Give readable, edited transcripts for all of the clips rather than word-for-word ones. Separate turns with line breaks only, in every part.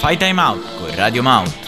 Fai Time Out con Radio Mount.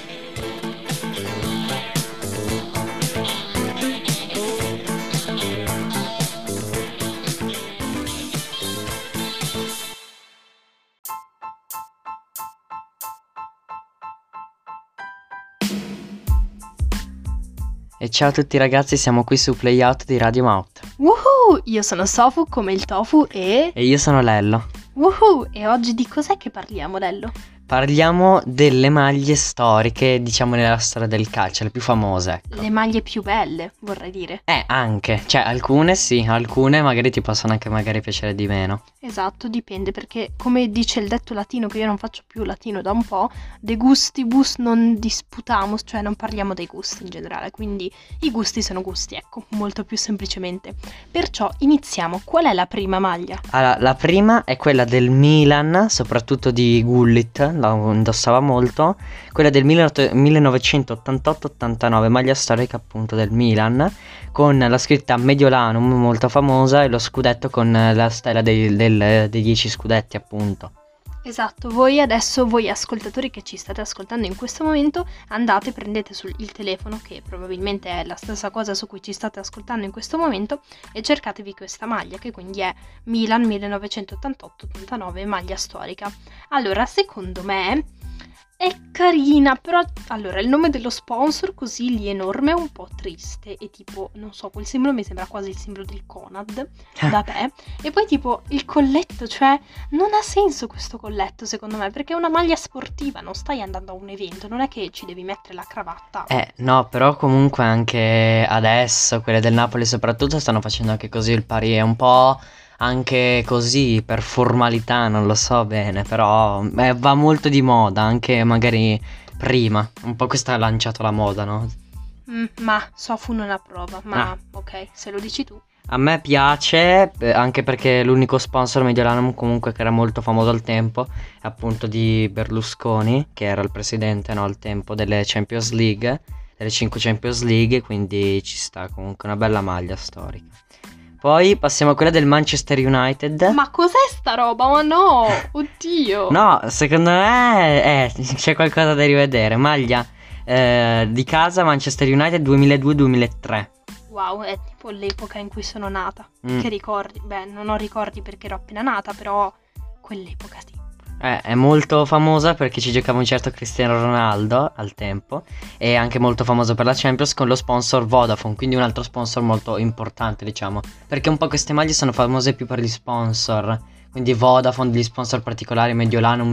E ciao a tutti ragazzi, siamo qui su Playout di Radio Mount.
Woohoo! Io sono Sofu come il tofu e
io sono Lello.
Woohoo! E oggi di cos'è che parliamo, Lello?
Parliamo delle maglie storiche, diciamo nella storia del calcio, le più famose, ecco.
Le maglie più belle, vorrei dire.
Anche, cioè alcune sì, alcune magari ti possono anche magari piacere di meno.
Esatto, dipende, perché come dice il detto latino, che io non faccio più latino da un po', de gustibus non disputamus, cioè non parliamo dei gusti in generale, quindi i gusti sono gusti, ecco, molto più semplicemente. Perciò iniziamo, qual è la prima maglia?
Allora, la prima è quella del Milan, soprattutto di Gullit, la indossava molto, quella del 1988-89, maglia storica appunto del Milan, con la scritta Mediolanum molto famosa e lo scudetto con la stella dei 10 scudetti appunto.
Esatto, voi ascoltatori che ci state ascoltando in questo momento, andate, prendete il telefono, che probabilmente è la stessa cosa su cui ci state ascoltando in questo momento, e cercatevi questa maglia, che quindi è Milan 1988-89, maglia storica. Allora, secondo me è carina, però allora il nome dello sponsor così lì enorme è un po' triste e tipo, non so, quel simbolo mi sembra quasi il simbolo del Conad da te, e poi tipo il colletto, cioè non ha senso questo colletto secondo me, perché è una maglia sportiva, non stai andando a un evento, non è che ci devi mettere la cravatta.
No, però comunque anche adesso quelle del Napoli soprattutto stanno facendo anche così il pari, è un po' anche così per formalità, non lo so bene, però va molto di moda, anche magari prima, un po' questa ha lanciato la moda, no?
Ma Sofu non approva, ma ok, se lo dici tu.
A me piace, anche perché l'unico sponsor Mediolanum comunque che era molto famoso al tempo è appunto di Berlusconi, che era il presidente, no, al tempo delle Champions League, delle 5 Champions League, quindi ci sta comunque una bella maglia storica. Poi passiamo a quella del Manchester United.
Ma cos'è sta roba? Ma no, oddio.
No, secondo me c'è qualcosa da rivedere. Maglia di casa Manchester United 2002-2003.
Wow, è tipo l'epoca in cui sono nata. Che ricordi? Beh, non ho ricordi perché ero appena nata, però quell'epoca sì.
È molto famosa perché ci giocava un certo Cristiano Ronaldo al tempo, e anche molto famoso per la Champions con lo sponsor Vodafone, quindi un altro sponsor molto importante, diciamo, perché un po' queste maglie sono famose più per gli sponsor, quindi Vodafone, degli sponsor particolari, Mediolanum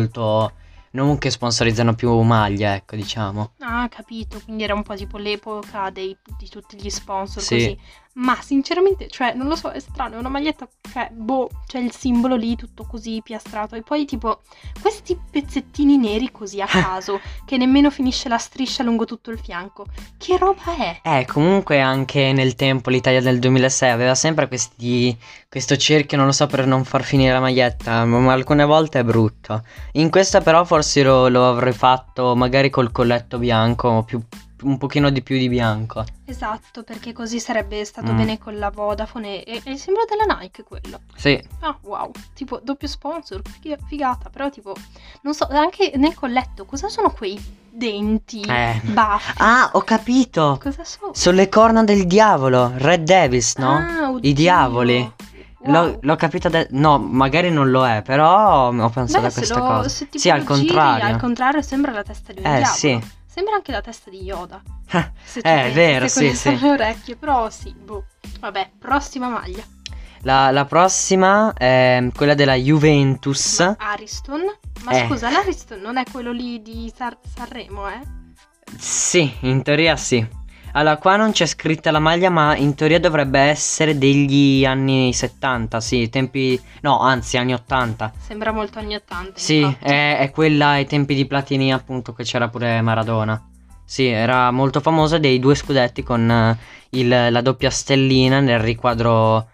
non che sponsorizzano più maglie, ecco, diciamo.
Ah, capito, quindi era un po' tipo l'epoca di tutti gli sponsor,
sì.
Così. Ma sinceramente, cioè, non lo so, è strano, è una maglietta, cioè, c'è il simbolo lì tutto così piastrato, e poi tipo questi pezzettini neri così a caso, che nemmeno finisce la striscia lungo tutto il fianco. Che roba è?
Comunque anche nel tempo l'Italia del 2006 aveva sempre questo cerchio, non lo so, per non far finire la maglietta, ma alcune volte è brutto. In questa però forse lo avrei fatto magari col colletto bianco, un pochino di più di bianco.
Esatto, perché così sarebbe stato bene con la Vodafone e il simbolo della Nike quello.
Sì.
Ah, wow, tipo doppio sponsor, figata, però tipo, non so, anche nel colletto, cosa sono quei denti baffi?
Ah, ho capito!
Cosa sono?
Sono le corna del diavolo, Red Devils, no?
Ah, oddio.
I diavoli.
Wow.
L'ho capito no, magari non lo è, però ho pensato a questa cosa.
Se tipo
sì, al contrario.
Al contrario sembra la testa di un diavolo.
Sì.
Sembra anche la testa di Yoda.
È vero, sì.
Le orecchie, però sì, boh. Vabbè, prossima maglia.
La prossima è quella della Juventus.
Ariston? Ma scusa, l'Ariston non è quello lì di Sanremo,
Sì, in teoria sì. Allora, qua non c'è scritta la maglia, ma in teoria dovrebbe essere degli anni 70, sì, anni 80.
Sembra molto anni 80.
Sì, è quella ai tempi di Platini, appunto, che c'era pure Maradona. Sì, era molto famosa, dei 2 scudetti con la doppia stellina nel riquadro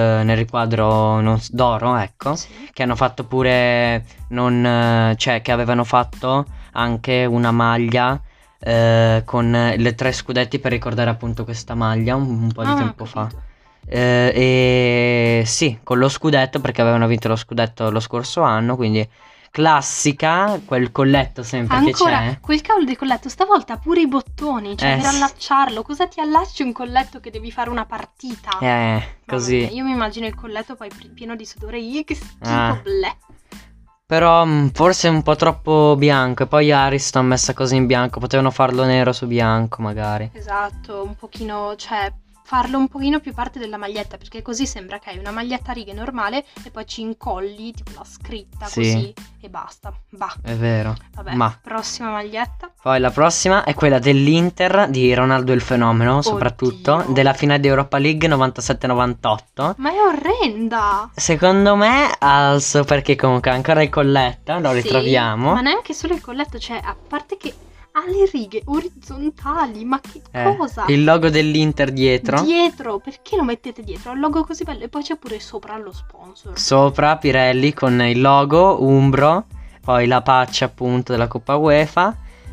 d'oro, ecco, sì. Che hanno fatto pure, che avevano fatto anche una maglia con le 3 scudetti per ricordare appunto questa maglia un po' di tempo fa. E sì, con lo scudetto, perché avevano vinto lo scudetto lo scorso anno, quindi classica, quel colletto sempre
Ancora,
che c'è.
quel cavolo di colletto, stavolta pure i bottoni, cioè per
Sì.
allacciarlo, cosa ti allacci un colletto che devi fare una partita? Mamma
Così.
mia, io mi immagino il colletto poi pieno di sudore, che schifo,
Ah.
bleh.
Però forse un po' troppo bianco. E poi Ariston messa così in bianco. Potevano farlo nero su bianco magari.
Esatto, un pochino, cioè farlo un pochino più parte della maglietta, perché così sembra che hai una maglietta a righe normale e poi ci incolli tipo la scritta
Sì.
così e basta. Bah,
È vero.
vabbè,
Ma
prossima maglietta.
poi la prossima è quella dell'Inter di Ronaldo il fenomeno, soprattutto
Oddio.
della finale di Europa League 97-98.
Ma è orrenda!
Secondo me alzo perché comunque ancora il colletto, lo
Sì,
ritroviamo.
ma neanche solo il colletto, cioè a parte che ha le righe orizzontali, ma che cosa?
Il logo dell'Inter dietro.
Dietro, perché lo mettete dietro? Ha il logo così bello e poi c'è pure sopra lo sponsor.
Sopra Pirelli con il logo Umbro, poi la faccia appunto della Coppa UEFA,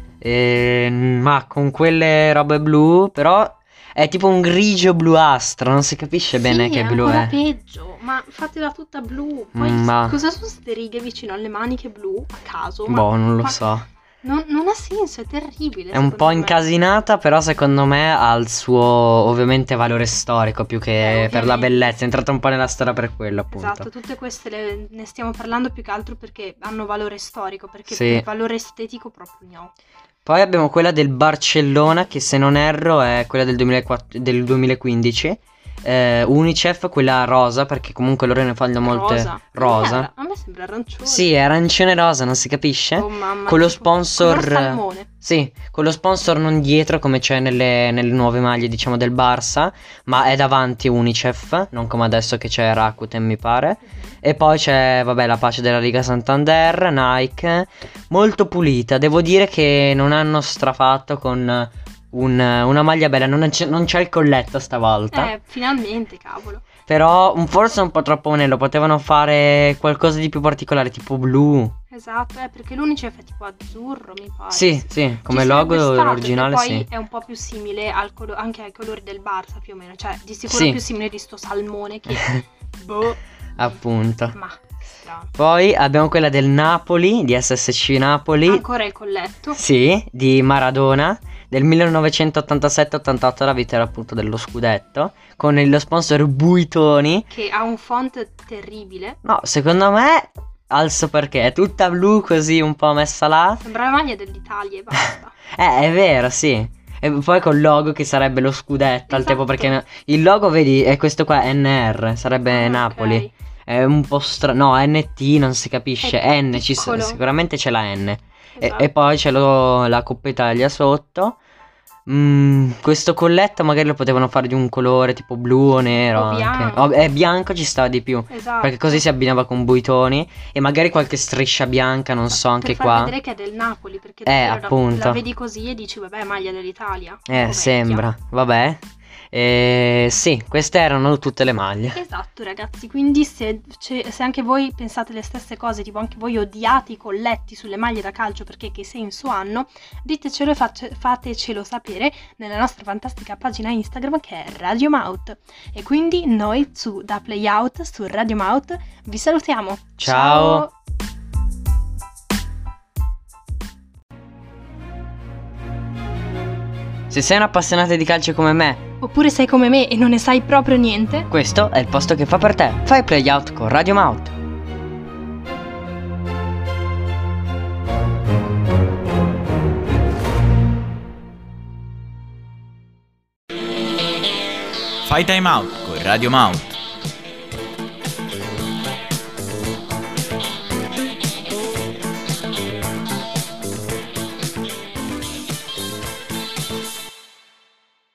ma con quelle robe blu, però è tipo un grigio bluastro, non si capisce bene che blu
ancora
è.
peggio, ma fatela tutta blu. Poi
Ma-
cosa sono queste righe vicino alle maniche blu a caso?
Boh, non lo
ma
so.
non ha senso, è terribile.
È un
secondo
po'
me.
incasinata, però secondo me ha il suo ovviamente valore storico più che per la
ovviamente.
bellezza. È entrata un po' nella storia per quello, appunto.
Esatto, tutte queste ne stiamo parlando più che altro perché hanno valore storico, perché
Sì.
per valore estetico proprio no.
Poi abbiamo quella del Barcellona, che se non erro è quella del 2015. Unicef, quella rosa, perché comunque loro ne fanno molte. Rosa.
A me sembra arancione.
Sì, è arancione rosa, non si capisce?
Oh mamma,
Con lo
tipo
sponsor.
color salmone.
Sì, con lo sponsor non dietro come c'è nelle nuove maglie, diciamo, del Barça, ma è davanti Unicef, non come adesso che c'è Rakuten, mi pare. E poi c'è, vabbè, la pace della Liga Santander, Nike, molto pulita. Devo dire che non hanno strafatto con una maglia bella, non c'è il colletto stavolta.
Finalmente, cavolo.
Però forse un po' troppo nero, potevano fare qualcosa di più particolare, tipo blu.
Esatto, perché l'Unicef è tipo azzurro, mi pare.
Sì, sì, come
Ci
logo
sarebbe stato,
originale
e poi
sì.
è un po' più simile anche ai colori del Barça più o meno, cioè di sicuro
Sì.
più simile di sto salmone che boh,
Appunto.
ma strano.
Poi abbiamo quella del Napoli, di SSC Napoli.
Ancora il colletto.
Sì, di Maradona, del 1987-88, la vittoria appunto dello scudetto, con lo sponsor Buitoni.
Che ha un font terribile.
No, secondo me alzo perché è tutta blu così un po' messa là.
Sembra la maglia dell'Italia e basta.
È vero, sì. E poi col logo che sarebbe lo scudetto al tempo,
Esatto.
perché il logo, vedi, è questo qua, NR, sarebbe
Ah,
Napoli.
ok.
È un po' strano, no, NT non si capisce,
È
N,
piccolo.
sicuramente c'è la N.
Esatto.
E poi c'è la Coppa Italia sotto. Questo colletto magari lo potevano fare di un colore tipo blu o nero
O
anche.
bianco.
Bianco ci stava di più.
Esatto.
Perché così si abbinava con Buitoni. E magari qualche striscia bianca, non so, anche
per far
qua.
vedere che è del Napoli, perché davvero
appunto.
la vedi così e dici vabbè, maglia dell'Italia.
Sembra. Vabbè. Sì, queste erano tutte le maglie.
Esatto, ragazzi, quindi se anche voi pensate le stesse cose, tipo anche voi odiate i colletti sulle maglie da calcio perché che senso hanno, ditecelo e fatecelo sapere nella nostra fantastica pagina Instagram che è Radio Maut. E quindi noi da Playout su Radio Maut vi salutiamo.
Ciao. Se sei un appassionato di calcio come me,
Oppure sei come me e non ne sai proprio niente?
questo è il posto che fa per te. Fai Playout con Radio Maut.
Fai time out con Radio Mount.